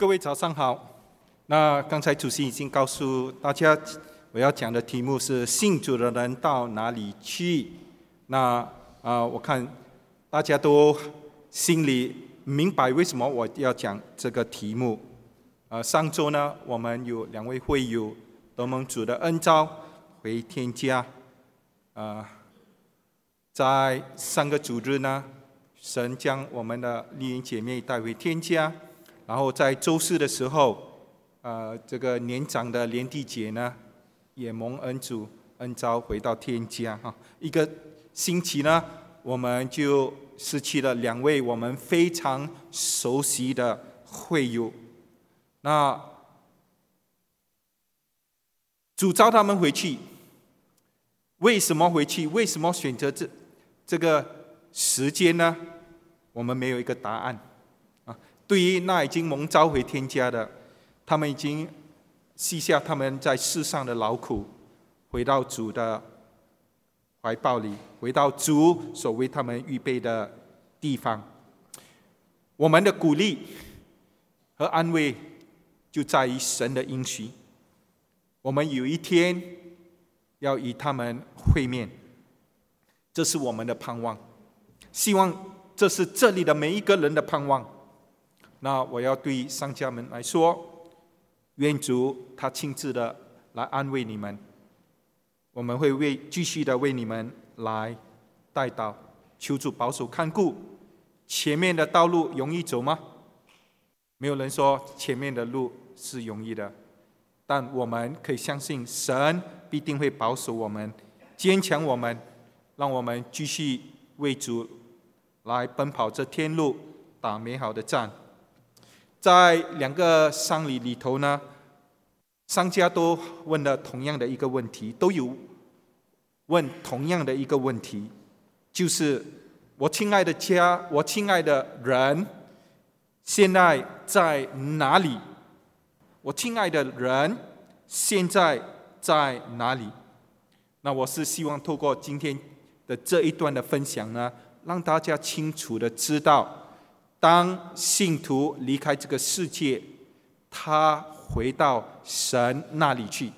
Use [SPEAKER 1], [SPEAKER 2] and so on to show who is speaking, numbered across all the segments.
[SPEAKER 1] 各位早上好。那刚才主席已经告诉大家，我要讲的题目是信主的人到哪里去。那我看大家都心里明白为什么我要讲这个题目。上周呢，我们有2位会友得蒙主的恩召回天家。在上个主日呢，神将我们的丽云姐妹带回天家，然后在周四的时候，这个年长的莲弟姐呢，也蒙恩主恩召回到天家。一个星期呢，我们就失去了2位我们非常熟悉的会友。那主召他们回去，为什么回去？为什么选择这个时间呢？我们没有一个答案。对于那已经蒙召回天家的，他们已经卸下他们在世上的劳苦，回到主的怀抱里，回到主所为他们预备的地方。我们的鼓励和安慰就在于神的应许，我们有一天要与他们会面，这是我们的盼望，希望这是这里的每一个人的盼望。那我要对商家们来说，愿主他亲自的来安慰你们，我们会继续的为你们来代祷，求主保守看顾。前面的道路容易走吗？没有人说前面的路是容易的，但我们可以相信神必定会保守我们，坚强我们，让我们继续为主来奔跑这天路，打美好的战。在2个丧礼里头呢，商家都问了同样的一个问题，都有问同样的一个问题，就是我亲爱的家，我亲爱的人现在在哪里？我亲爱的人现在在哪里？那我是希望透过今天的这一段的分享呢，让大家清楚的知道，当信徒离开这个世界，他回到神那里去。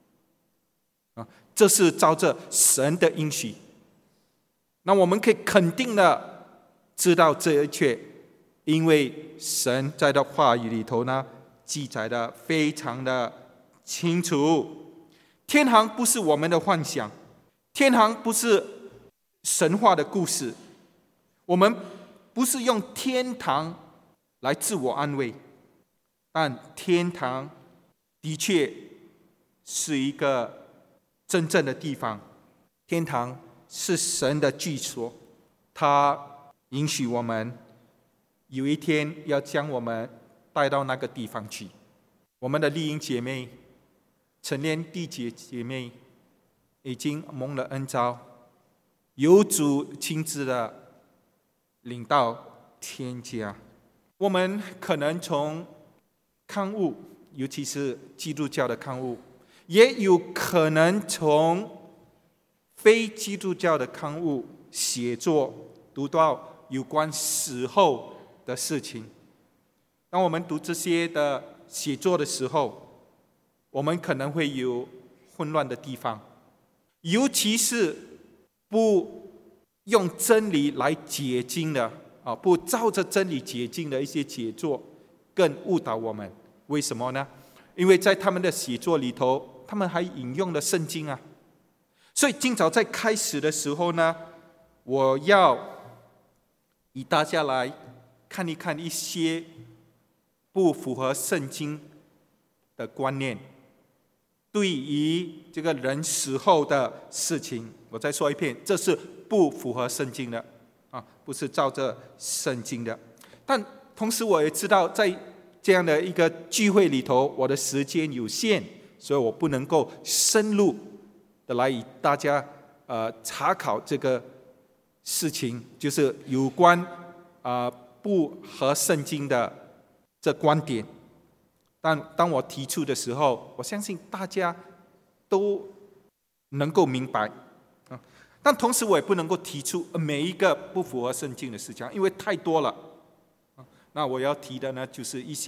[SPEAKER 1] 这是照着神的应许。那我们可以肯定的知道这一切，因为神在的话语里头呢，记载的非常的清楚。天堂不是我们的幻想，天堂不是神话的故事，我们不是用天堂来自我安慰，但天堂的确是一个真正的地方。天堂是神的居所，他允许我们有一天要将我们带到那个地方去。我们的丽英姐妹、陈莲弟姐妹已经蒙了恩召，由主亲自的领到天家。我们可能从刊物，尤其是基督教的刊物，也有可能从非基督教的刊物写作读到有关死后的事情。当我们读这些的写作的时候，我们可能会有混乱的地方，尤其是不用真理来解经的，不照着真理解经的一些写作，更误导我们。为什么呢？因为在他们的写作里头，他们还引用了圣经啊。所以今早在开始的时候呢，我要与大家来看一看一些不符合圣经的观念，对于这个人死后的事情。我再说一遍，这是不符合圣经的，不是照着圣经的。但同时我也知道，在这样的一个聚会里头，我的时间有限，所以我不能够深入的来与大家查考这个事情，就是有关不合圣经的这观点。但当我提出的时候，我相信大家都能够明白。但同时我也不能够提出每一个不符合圣经的事情，因为太多了。那我要提的呢，就是一些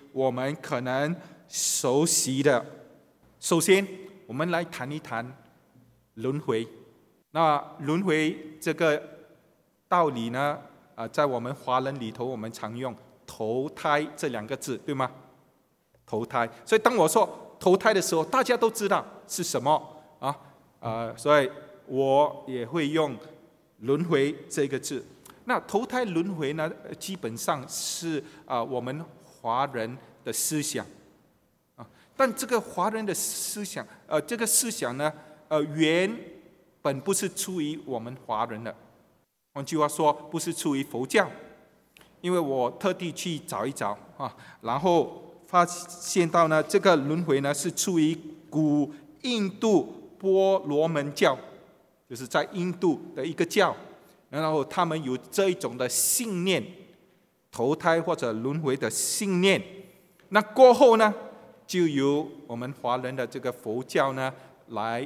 [SPEAKER 1] 我们可能熟悉的。首先，我们来谈一谈轮回。那轮回这个道理呢，在我们华人里头，我们常用投胎这2个字，对吗？投胎。所以当我说投胎的时候，大家都知道是什么啊？所以我也会用轮回这个字。那投胎轮回呢，基本上是我们华人的思想但这个华人的思想，这个思想呢，原本不是出于我们华人的。换句话说，不是出于佛教。因为我特地去找一找然后发现到呢，这个轮回呢是出于古印度波罗门教，就是在印度的一个教，然后他们有这一种的信念，投胎或者轮回的信念。那过后呢，就由我们华人的这个佛教呢来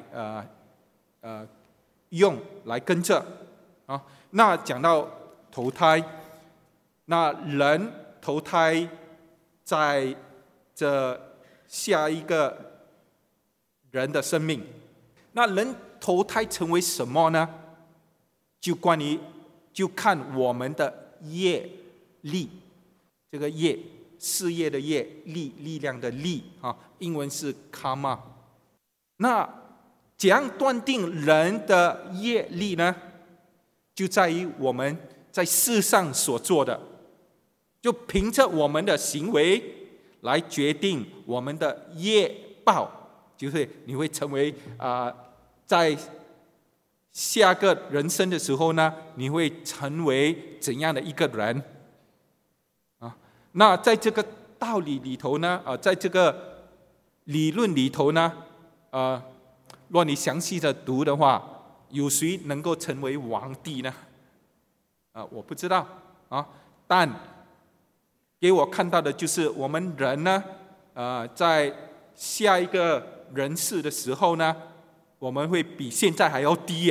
[SPEAKER 1] 用来跟着那讲到投胎，那人投胎在这下一个人的生命，那人投胎成为什么呢？就看我们的业力，这个业，事业的业，力量的力英文是 karma。那怎样断定人的业力呢？就在于我们在世上所做的，就凭着我们的行为来决定我们的业报，就是你会成为在下个人生的时候呢，你会成为怎样的一个人那在这个道理里头呢，在这个理论里头呢，若你详细的读的话，有谁能够成为皇帝呢？我不知道但给我看到的就是我们人呢，在下一个人世的时候呢，我们会比现在还要低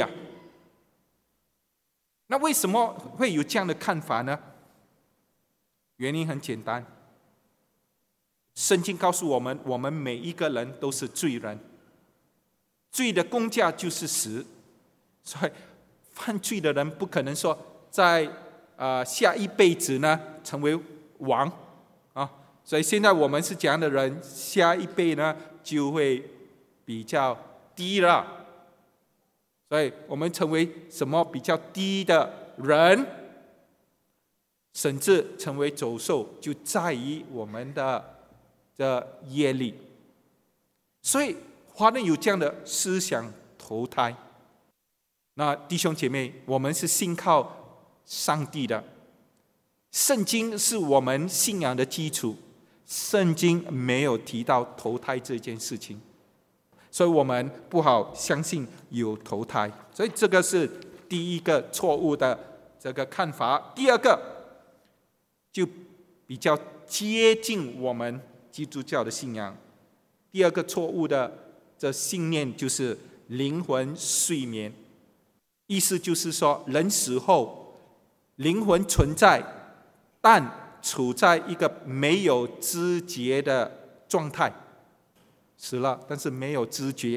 [SPEAKER 1] 那为什么会有这样的看法呢？原因很简单，圣经告诉我们，我们每一个人都是罪人，罪的工价就是死。所以犯罪的人不可能说在下一辈子呢成为王所以现在我们是这样的人，下一辈呢就会比较低了。所以我们成为什么比较低的人，甚至成为走兽，就在于我们的这业力。所以华人有这样的思想投胎。那弟兄姐妹，我们是信靠上帝的，圣经是我们信仰的基础，圣经没有提到投胎这件事情，所以我们不好相信有投胎。所以这个是第一个错误的这个看法。第二个就比较接近我们基督教的信仰。第二个错误的这信念就是灵魂睡眠。意思就是说，人死后灵魂存在，但处在一个没有知觉的状态，死了但是没有知觉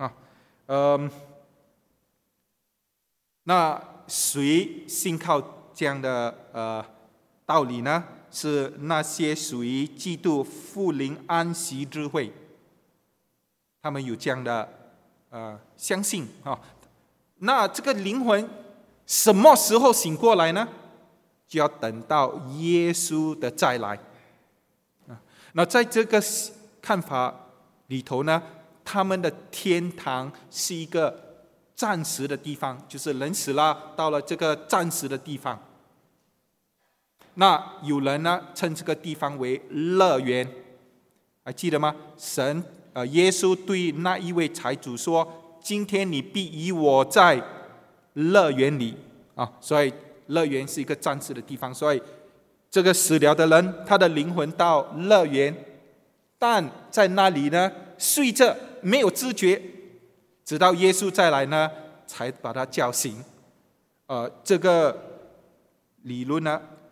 [SPEAKER 1] 那谁信靠这样的道理呢？是那些属于基督复临安息日会，他们有这样的相信那这个灵魂什么时候醒过来呢？就要等到耶稣的再来那在这个看法里头呢，他们的天堂是一个暂时的地方，就是人死了到了这个暂时的地方。那有人呢称这个地方为乐园，还记得吗？耶稣对那一位财主说，今天你必与我在乐园里所以乐园是一个暂时的地方。所以这个死了的人，他的灵魂到乐园，但在那里呢睡着，没有知觉，直到耶稣再来呢才把他叫醒。这个理论呢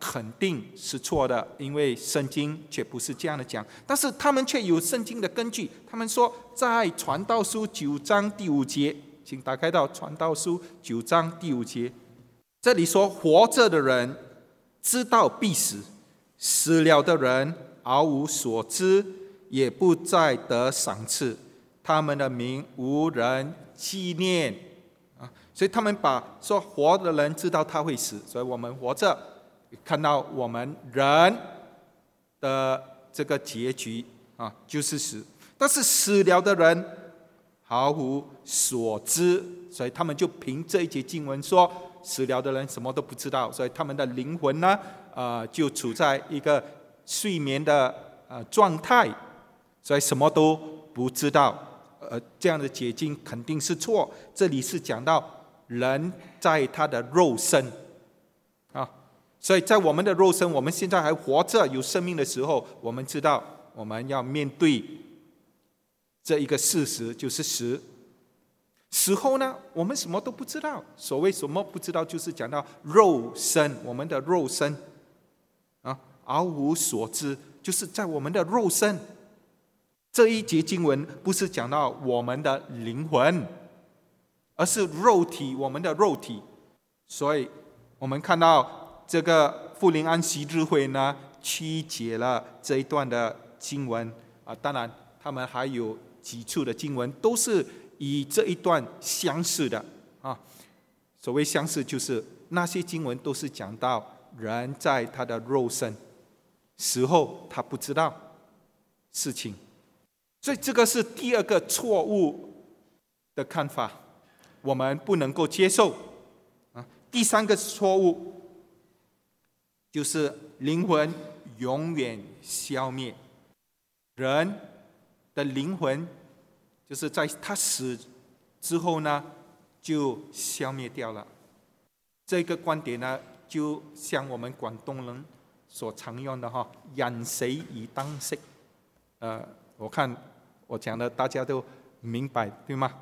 [SPEAKER 1] 肯定是错的，因为圣经却不是这样的讲。但是他们却有圣经的根据，他们说在传道书9章第5节，请打开到传道书9章第5节，这里说活着的人知道必死，死了的人毫无所知，也不再得赏赐，他们的名无人纪念。所以他们把说活的人知道他会死，所以我们活着看到我们人的这个结局就是死，但是死了的人毫无所知，所以他们就凭这一节经文说死了的人什么都不知道，所以他们的灵魂呢就处在一个睡眠的状态，所以什么都不知道。这样的解经肯定是错，这里是讲到人在他的肉身所以在我们的肉身，我们现在还活着有生命的时候，我们知道我们要面对这一个事实，就是死后呢，我们什么都不知道。所谓什么不知道，就是讲到肉身，我们的肉身毫无所知，就是在我们的肉身。这一节经文不是讲到我们的灵魂，而是肉体，我们的肉体。所以我们看到这个复临安息日会呢，曲解了这一段的经文当然他们还有几处的经文都是与这一段相似的所谓相似，就是那些经文都是讲到人在他的肉身死后他不知道事情，所以这个是第二个错误的看法，我们不能够接受第三个错误就是灵魂永远消灭，人的灵魂就是在他死之后呢就消灭掉了。这个观点呢就像我们广东人所常用的人死而灯熄，我看我讲的大家都明白对吗？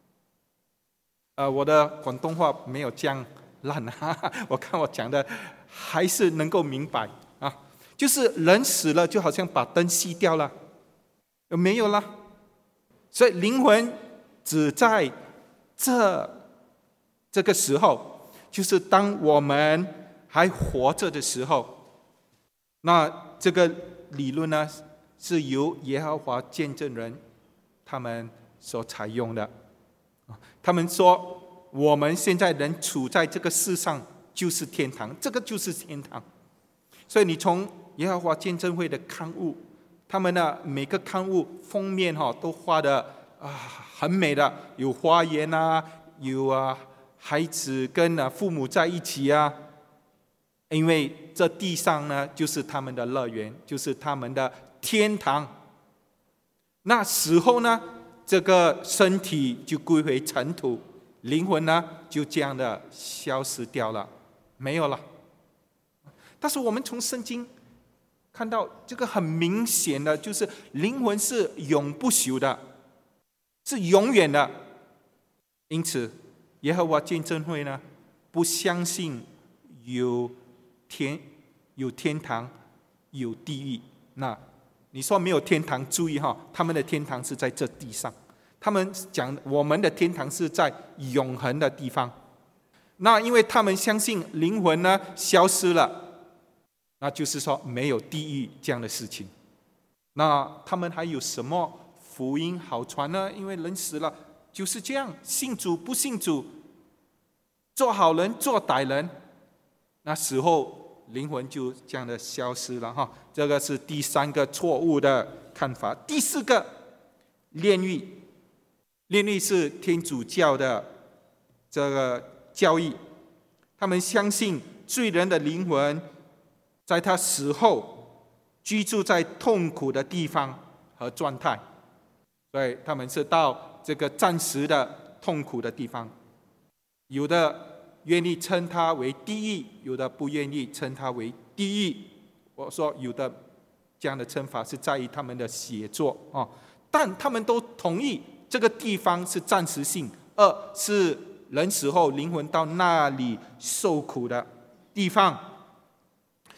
[SPEAKER 1] 我的广东话没有这样烂我看我讲的还是能够明白就是人死了就好像把灯熄掉了，没有了，所以灵魂只在这个时候，就是当我们还活着的时候。那这个理论呢是由耶和华见证人他们所采用的，他们说我们现在人处在这个世上就是天堂，这个就是天堂。所以你从耶和华见证会的刊物，他们的每个刊物封面都画的很美的，有花园有孩子跟父母在一起因为这地上呢就是他们的乐园，就是他们的天堂。那死后呢，这个身体就归回尘土，灵魂呢就这样的消失掉了，没有了。但是我们从圣经看到这个很明显的，就是灵魂是永不朽的，是永远的。因此耶和华见证会呢不相信有天堂有地狱。那你说没有天堂，注意他们的天堂是在这地上，他们讲我们的天堂是在永恒的地方。那因为他们相信灵魂呢消失了，那就是说没有地狱这样的事情。那他们还有什么福音好传呢？因为人死了就是这样，信主不信主，做好人做歹人，那死后灵魂就这样的消失了这个是第三个错误的看法。第四个，炼狱是天主教的这个教义，他们相信罪人的灵魂在他死后居住在痛苦的地方和状态，所以他们是到这个暂时的痛苦的地方，有的愿意称它为地狱，有的不愿意称它为地狱。我说有的这样的称法是在于他们的写作但他们都同意这个地方是暂时性，是人死后灵魂到那里受苦的地方。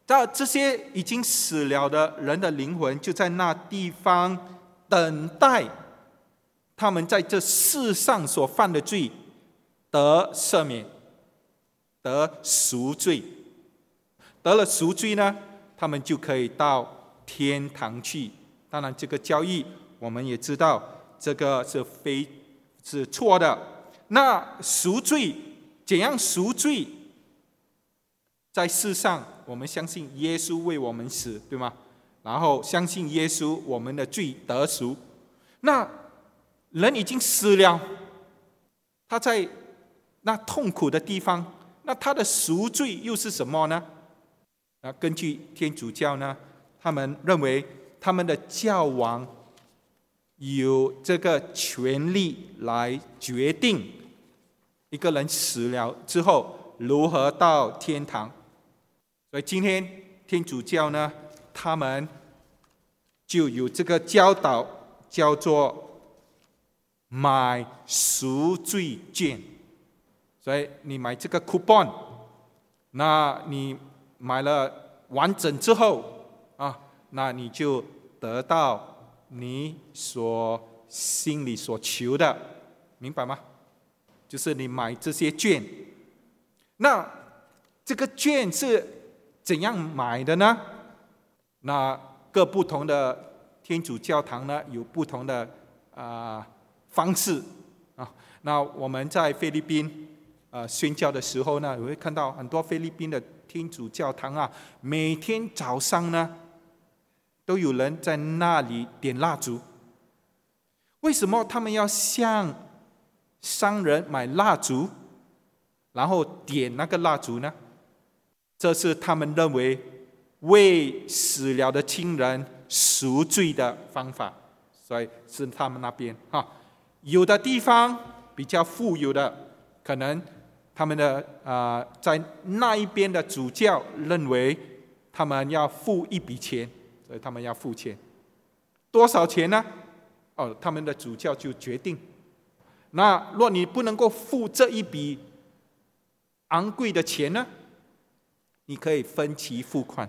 [SPEAKER 1] 这些已经死了的人的灵魂就在那地方等待他们在这世上所犯的罪得赦免，得赎罪。得了赎罪呢，他们就可以到天堂去。当然这个教义我们也知道，这个是错的。那赎罪，怎样赎罪？在世上我们相信耶稣为我们死，对吗？然后相信耶稣，我们的罪得赎。那人已经死了，他在那痛苦的地方，那他的赎罪又是什么呢？根据天主教呢，他们认为他们的教王有这个权利来决定一个人死了之后如何到天堂。所以今天天主教呢，他们就有这个教导，叫做买赎罪券。所以你买这个 coupon， 那你买了完整之后那你就得到你心里所求的，明白吗？就是你买这些券。那这个券是怎样买的呢？那各不同的天主教堂呢，有不同的方式那我们在菲律宾宣教的时候呢，我会看到很多菲律宾的天主教堂每天早上呢，都有人在那里点蜡烛。为什么他们要向商人买蜡烛，然后点那个蜡烛呢？这是他们认为为死了的亲人赎罪的方法，所以是他们那边有的地方比较富有的，可能他们的在那一边的主教认为他们要付一笔钱，所以他们要付钱。多少钱呢？他们的主教就决定。那若你不能够付这一笔昂贵的钱呢，你可以分期付款。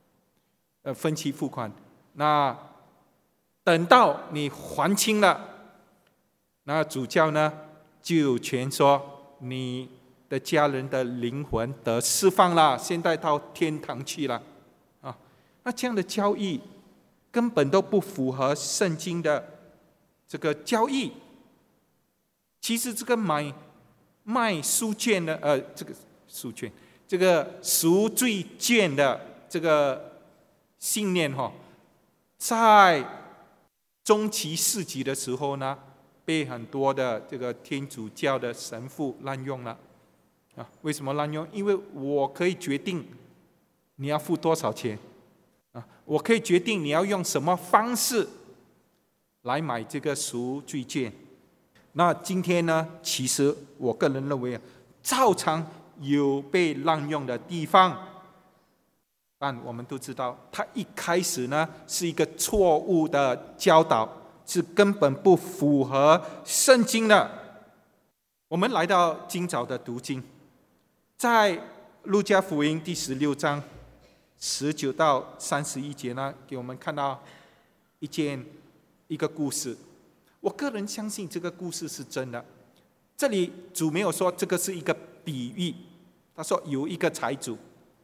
[SPEAKER 1] 那等到你还清了，那主教呢就有权说你的家人的灵魂得释放了，现在到天堂去了那这样的教义根本都不符合圣经的这个教义。其实这个卖赎券的这个赎罪券的这个信念在中期世纪的时候呢，被很多的这个天主教的神父滥用了为什么滥用？因为我可以决定你要付多少钱我可以决定你要用什么方式来买这个赎罪券。那今天呢，其实我个人认为照常有被滥用的地方，但我们都知道它一开始呢是一个错误的教导，是根本不符合圣经的。我们来到今早的读经，在路加福音第16章19到31节呢，给我们看到一个故事。我个人相信这个故事是真的。这里主没有说这个是一个比喻，他说有一个财主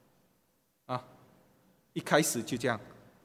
[SPEAKER 1] 一开始就这样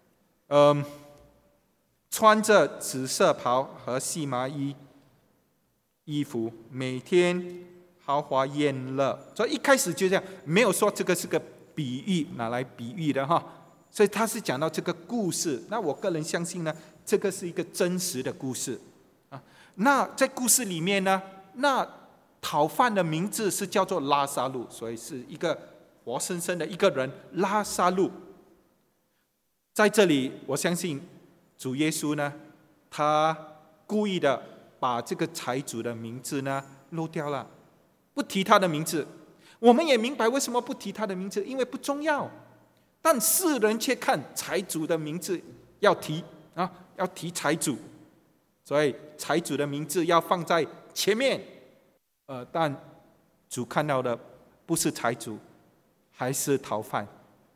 [SPEAKER 1] 穿着紫色袍和细麻衣服，每天豪华宴乐。所以一开始就这样，没有说这个是个比喻，拿来比喻的所以他是讲到这个故事。那我个人相信呢，这个是一个真实的故事那在故事里面呢，那讨饭的名字是叫做拉撒路，所以是一个活生生的一个人，拉撒路。在这里我相信主耶稣呢，他故意的把这个财主的名字呢漏掉了，不提他的名字。我们也明白为什么不提他的名字，因为不重要。但世人却看财主的名字要提要提财主，所以财主的名字要放在前面但主看到的不是财主，还是讨饭。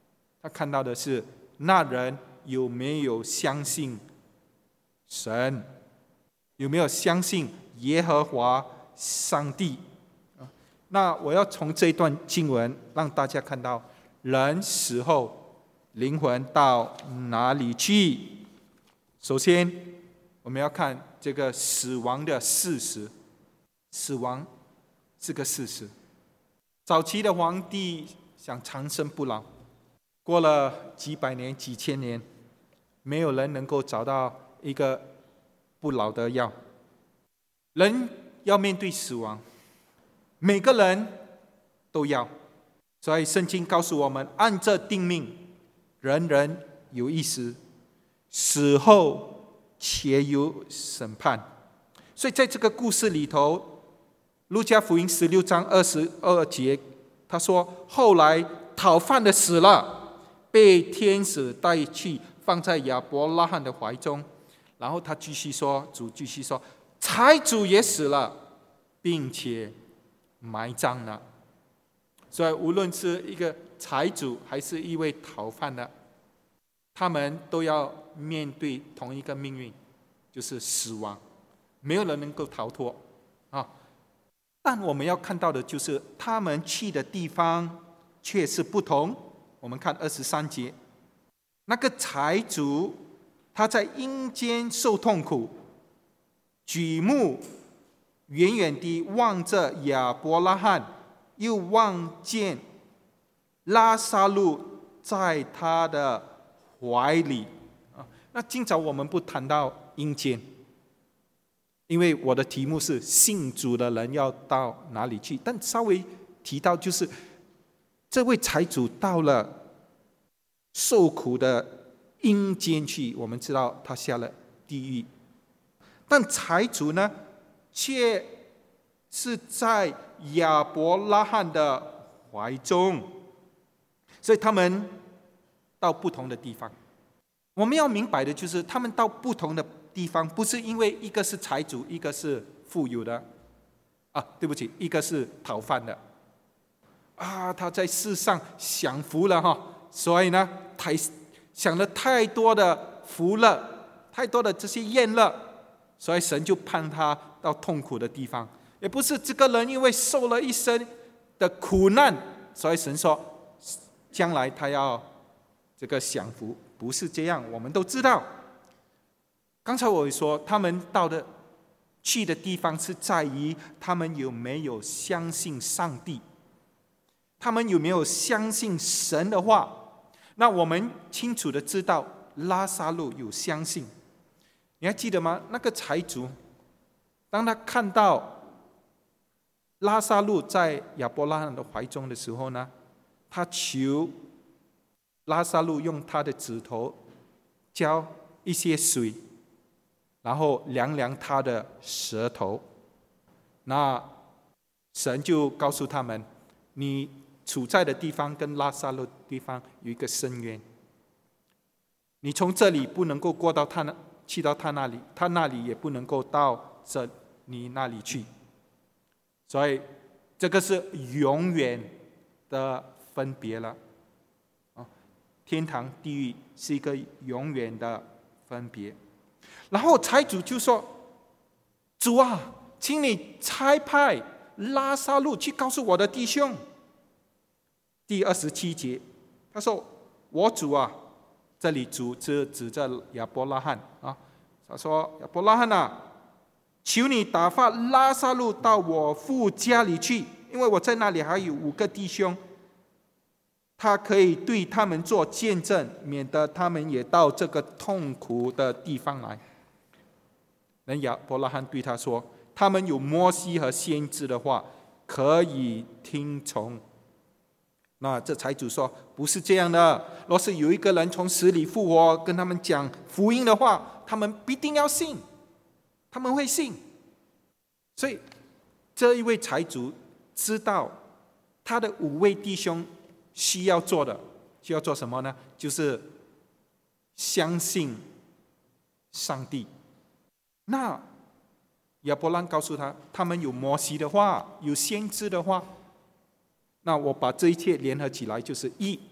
[SPEAKER 1] 他看到的是那人有没有相信神，有没有相信耶和华上帝。那我要从这一段经文让大家看到，人死后灵魂到哪里去。首先我们要看这个死亡的事实，死亡是个事实。早期的皇帝想长生不老，过了几百年几千年，没有人能够找到一个不老的药。人要面对死亡，每个人都要，所以圣经告诉我们，按着定命，人人有一死，死后且有审判。所以在这个故事里头，路加福音16章22节，他说后来讨饭的死了，被天使带去放在亚伯拉罕的怀中。然后他继续说，主继续说，财主也死了，并且埋葬了。所以无论是一个财主还是一位讨饭的，他们都要面对同一个命运，就是死亡，没有人能够逃脱啊。但我们要看到的就是他们去的地方却是不同。我们看23节，那个财主他在阴间受痛苦，举目远远地望着亚伯拉罕，又望见拉撒路在他的怀里。那今早我们不谈到阴间，因为我的题目是信主的人要到哪里去，但稍微提到就是这位财主到了受苦的阴间去，我们知道他下了地狱，但财主呢却是在亚伯拉罕的怀中，所以他们到不同的地方。我们要明白的就是他们到不同的地方，不是因为一个是财主，一个是富有的对不起，一个是讨饭的他在世上享福了所以呢想了太多的福乐，太多的这些宴乐，所以神就判他到痛苦的地方。也不是这个人因为受了一生的苦难，所以神说将来他要这个享福，不是这样。我们都知道，刚才我说他们去的地方是在于他们有没有相信上帝，他们有没有相信神的话。那我们清楚的知道拉撒路有相信，你还记得吗？那个财主当他看到拉撒路在亚伯拉罕的怀中的时候呢，他求拉撒路用他的指头浇一些水，然后量量他的舌头。那神就告诉他们，你处在的地方跟拉撒路的地方有一个深渊，你从这里不能够过到去到他那里，他那里也不能够到你那里去。所以这个是永远的分别了天堂地狱是一个永远的分别。然后财主就说，主啊，请你差派拉撒路去告诉我的弟兄。第27节他说，我主啊，这里主指着亚伯拉罕他说，亚伯拉罕求你打发拉撒路到我父家里去，因为我在那里还有5个弟兄，他可以对他们做见证，免得他们也到这个痛苦的地方来。那亚伯拉罕对他说，他们有摩西和先知的话可以听从。那这财主说，不是这样的，若是有一个人从死里复活，跟他们讲福音的话，他们必定要信，他们会信。所以这一位财主知道他的5位弟兄需要做什么呢？就是相信上帝。那亚伯兰告诉他，他们有摩西的话，有先知的话。那我把这一切联合起来，就是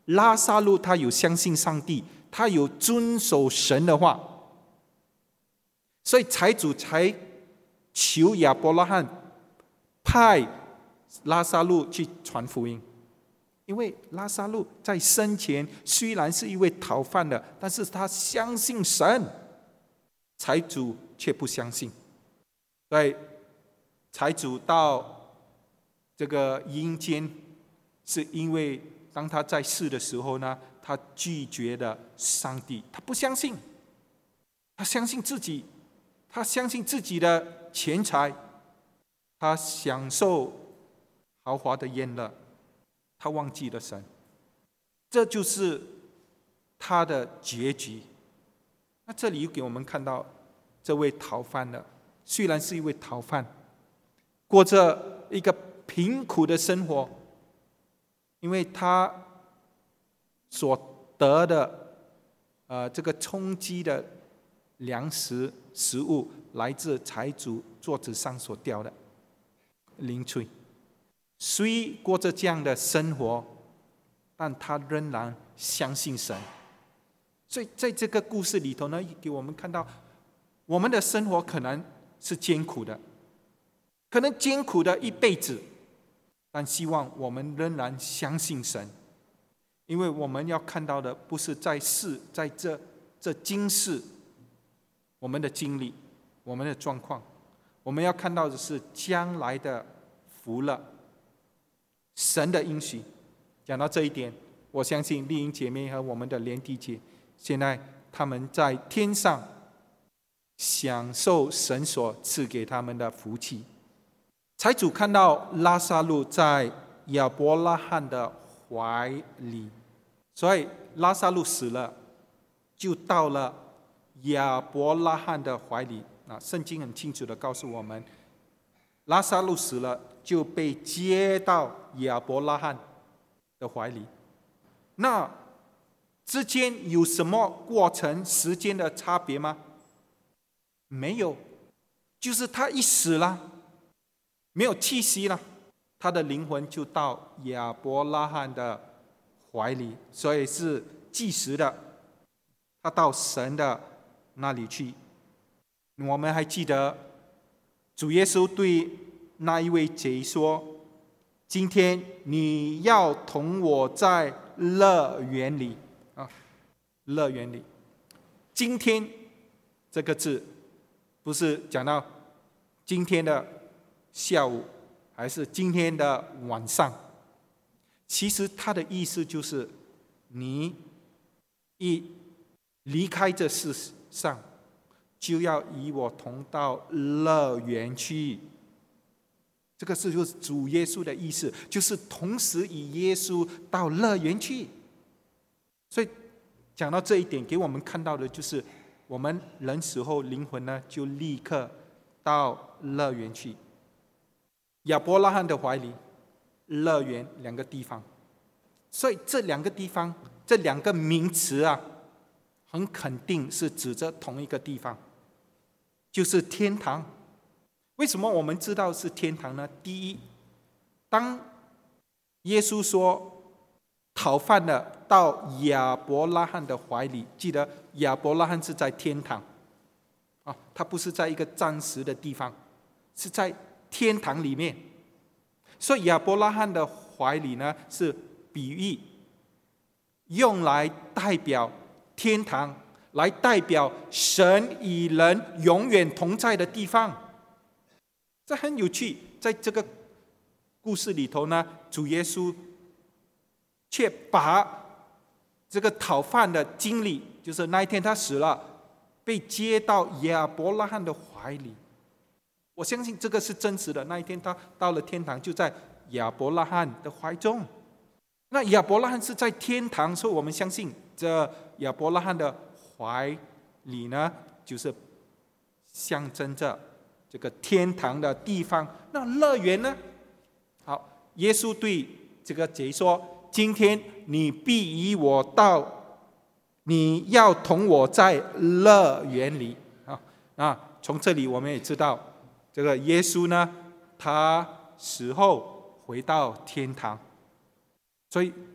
[SPEAKER 1] 拉撒路他有相信上帝，他有遵守神的话，所以财主才求亚伯拉罕派拉撒路去传福音。因为拉撒路在生前虽然是一位讨饭的，但是他相信神，财主却不相信。所以财主到这个阴间，是因为当他在世的时候呢，他拒绝了上帝，他不相信，他相信自己，他相信自己的钱财，他享受豪华的宴乐，他忘记了神，这就是他的结局。那这里又给我们看到，这位逃犯的，虽然是一位逃犯，过着一个贫苦的生活，因为他所得的这个充饥的粮食食物，来自财主桌子上所掉的零碎。虽过着这样的生活，但他仍然相信神。所以在这个故事里头呢，给我们看到，我们的生活可能是艰苦的，可能艰苦的一辈子，但希望我们仍然相信神，因为我们要看到的不是在这今世我们的经历，我们的状况，我们要看到的是将来的福乐，神的应许。讲到这一点，我相信丽英姐妹和我们的莲弟姐，现在他们在天上享受神所赐给他们的福气。财主看到拉撒路在亚伯拉罕的怀里，所以拉撒路死了，就到了亚伯拉罕的怀里。圣经很清楚地告诉我们，拉撒路死了，就被接到亚伯拉罕的怀里。那之间有什么过程、时间的差别吗？没有，就是他一死了，没有气息了，他的灵魂就到亚伯拉罕的怀里，所以是即时的，他到神的那里去。我们还记得主耶稣对那一位贼说：“今天你要同我在乐园里。”乐园里，今天这个字不是讲到今天的下午，还是今天的晚上。其实它的意思就是，你一离开这世上，就要与我同到乐园去。这个是就是主耶稣的意思，就是同时与耶稣到乐园去。所以讲到这一点，给我们看到的就是，我们人死后灵魂呢，就立刻到乐园去。亚伯拉罕的怀里、乐园两个地方，所以这两个地方，这两个名词啊，很肯定是指着同一个地方，就是天堂。为什么我们知道是天堂呢？第一，当耶稣说讨饭的到亚伯拉罕的怀里，记得亚伯拉罕是在天堂他不是在一个暂时的地方，是在天堂里面。所以亚伯拉罕的怀里呢，是比喻，用来代表天堂，来代表神与人永远同在的地方。这很有趣，在这个故事里头呢，主耶稣却把这个讨饭的经历，就是那一天他死了，被接到亚伯拉罕的怀里。我相信这个是真实的。那一天他到了天堂，就在亚伯拉罕的怀中。那亚伯拉罕是在天堂，所以我们相信这亚伯拉罕的怀里呢，就是象征着这个天堂的地方。那乐园呢？好，耶稣对这个贼说：“今天你必与我到，你要同我在乐园里。”从这里我们也知道，这个耶稣呢，他死后回到天堂，所以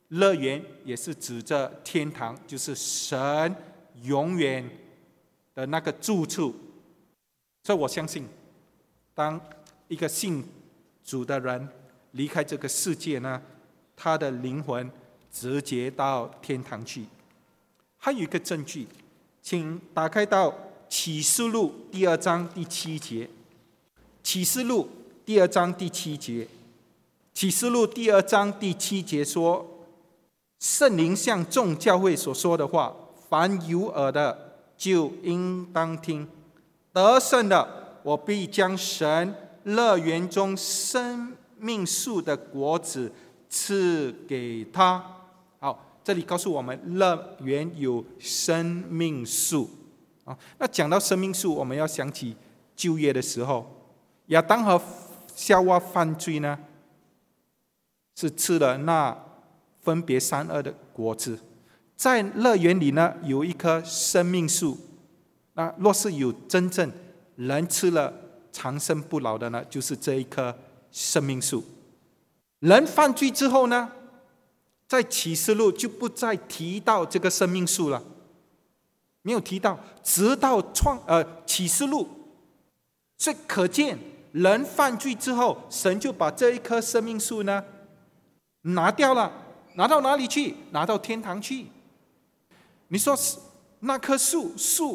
[SPEAKER 1] 乐园也是指着天堂，就是神永远的那个住处。所以我相信，当一个信主的人离开这个世界呢，他的灵魂直接到天堂去。还有一个证据，请打开到启示录第2章第7节。启示录第2章第7节，启示录第2章第7节说，圣灵向众教会所说的话，凡有耳的就应当听。得胜的，我必将神乐园中生命树的果子赐给他。好，这里告诉我们乐园有生命树。那讲到生命树，我们要想起旧约的时候，亚当和夏娃犯罪呢，是吃了那分别善恶的果子。在乐园里呢，有一棵生命树。那若是有真正人吃了长生不老的呢，就是这一棵生命树。人犯罪之后呢，在启示录就不再提到这个生命树了，没有提到，直到启示录。所以可见，人犯罪之后，神就把这一棵生命树呢拿掉了，拿到哪里去？拿到天堂去。你说那棵树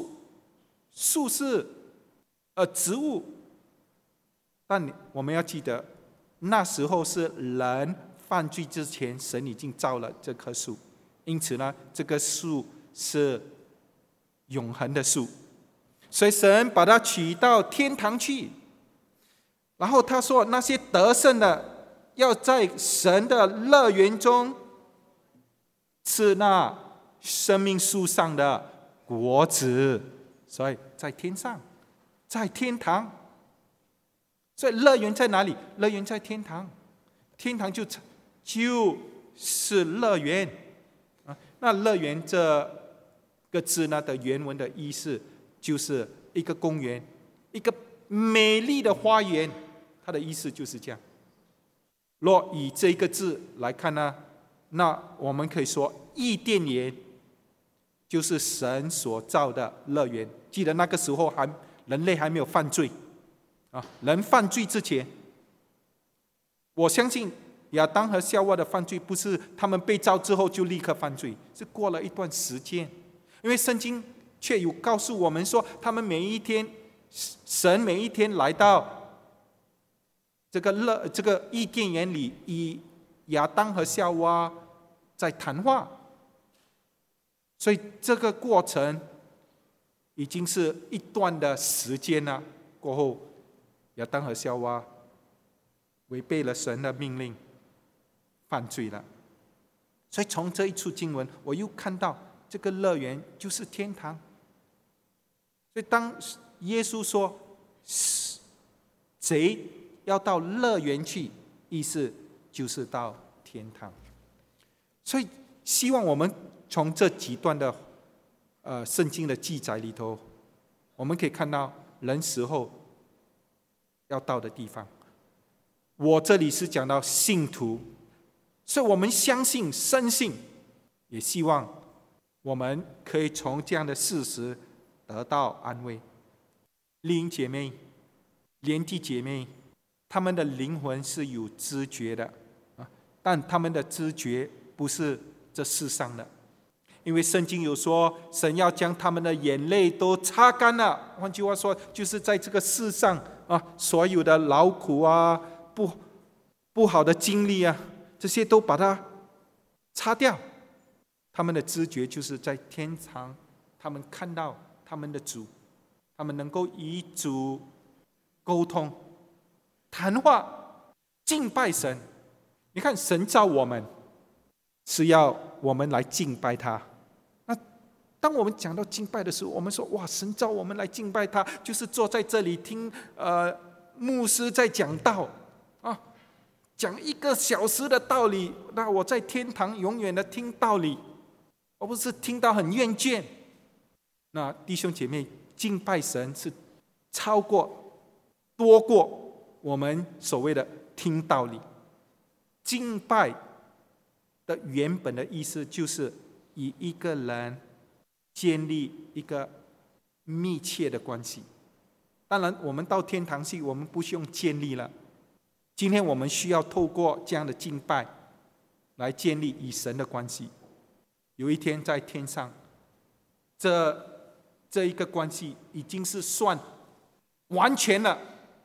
[SPEAKER 1] 是植物，但我们要记得，那时候是人犯罪之前，神已经造了这棵树，因此呢，这棵树是永恒的树，所以神把它取到天堂去。然后他说，那些得胜的要在神的乐园中吃那生命树上的果子。所以在天上，在天堂。所以乐园在哪里？乐园在天堂，天堂就是乐园。那乐园这个字呢的原文的意思就是一个公园，一个美丽的花园，它的意思就是这样。若以这个字来看呢，那我们可以说伊甸园就是神所造的乐园。记得那个时候人类还没有犯罪人犯罪之前，我相信亚当和夏娃的犯罪不是他们被造之后就立刻犯罪，是过了一段时间。因为圣经却有告诉我们说，他们神每一天来到这个伊甸园里，与亚当和夏娃在谈话。所以这个过程已经是一段的时间了。过后，亚当和夏娃违背了神的命令，犯罪了。所以从这一处经文，我又看到这个乐园就是天堂。所以当耶稣说贼要到乐园去，意思就是到天堂。所以希望我们从这几段的圣经的记载里头，我们可以看到人死后要到的地方。我这里是讲到信徒，所以我们相信、深信，也希望我们可以从这样的事实得到安慰。丽英姐妹、莲弟姐妹，他们的灵魂是有知觉的但他们的知觉不是这世上的。因为圣经有说，神要将他们的眼泪都擦干了。换句话说，就是在这个世上所有的劳苦不好的经历这些都把它擦掉。他们的知觉就是在天堂，他们看到他们的主，他们能够与主沟通、谈话、敬拜神。你看，神造我们是要我们来敬拜他。当我们讲到敬拜的时候，我们说哇，神召我们来敬拜他，就是坐在这里听牧师在讲道讲1个小时的道理。那我在天堂永远的听道理，而不是听到很厌倦。那弟兄姐妹，敬拜神是多过我们所谓的听道理。敬拜的原本的意思就是与一个人建立一个密切的关系。当然，我们到天堂去，我们不需要建立了。今天我们需要透过这样的敬拜来建立与神的关系。有一天在天上，这一个关系已经是算完全了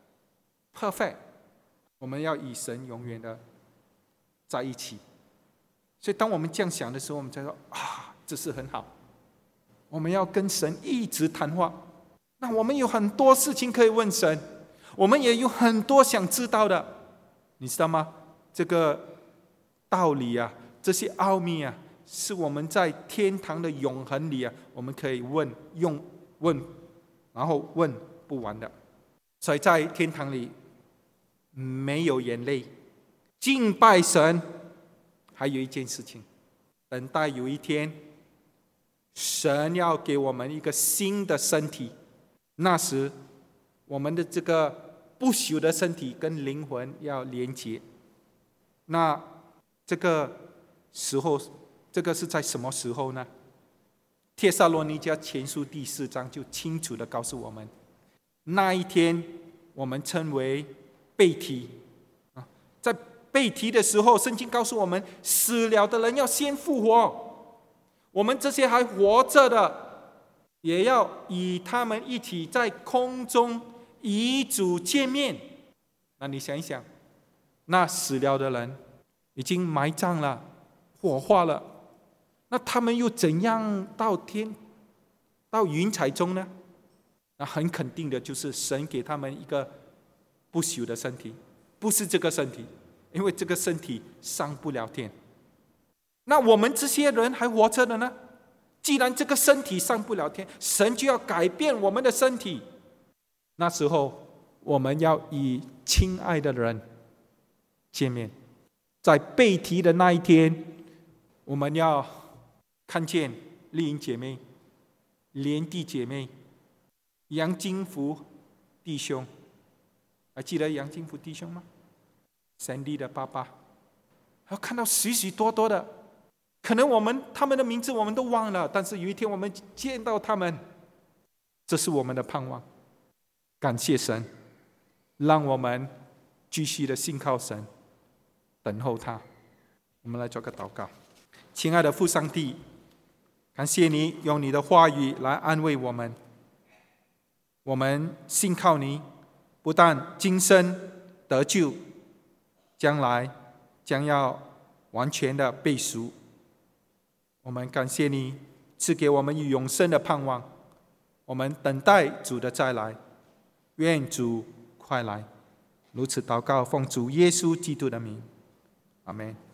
[SPEAKER 1] perfect。 我们要与神永远的在一起。所以当我们这样想的时候，我们才说这是很好。我们要跟神一直谈话。那我们有很多事情可以问神，我们也有很多想知道的，你知道吗？这个道理啊，这些奥秘啊，是我们在天堂的永恒里啊，我们可以问，然后问不完的。所以在天堂里没有眼泪，敬拜神。还有一件事情，等待有一天神要给我们一个新的身体，那时我们的这个不朽的身体跟灵魂要连结。那这个时候，这个是在什么时候呢？帖撒罗尼迦前书第4章就清楚地告诉我们，那一天我们称为被提。在被提的时候，圣经告诉我们，死了的人要先复活，我们这些还活着的也要与他们一起在空中与主见面。那你想一想，那死了的人已经埋葬了，火化了，那他们又怎样到云彩中呢？那很肯定的就是神给他们一个不朽的身体，不是这个身体，因为这个身体上不了天。那我们这些人还活着的呢？既然这个身体上不了天，神就要改变我们的身体。那时候我们要与亲爱的人见面，在被提的那一天，我们要看见丽颖姐妹、莲弟姐妹、杨金福弟兄，还记得杨金福弟兄吗？Sandy 的爸爸，要看到许许多多的，可能他们的名字我们都忘了，但是有一天我们见到他们，这是我们的盼望。感谢神，让我们继续的信靠神，等候他。我们来做个祷告。亲爱的父上帝，感谢你用你的话语来安慰我们。我们信靠你，不但今生得救，将来将要完全的被赎。我们感谢你赐给我们永生的盼望。我们等待主的再来，愿主快来。如此祷告，奉主耶稣基督的名，阿们。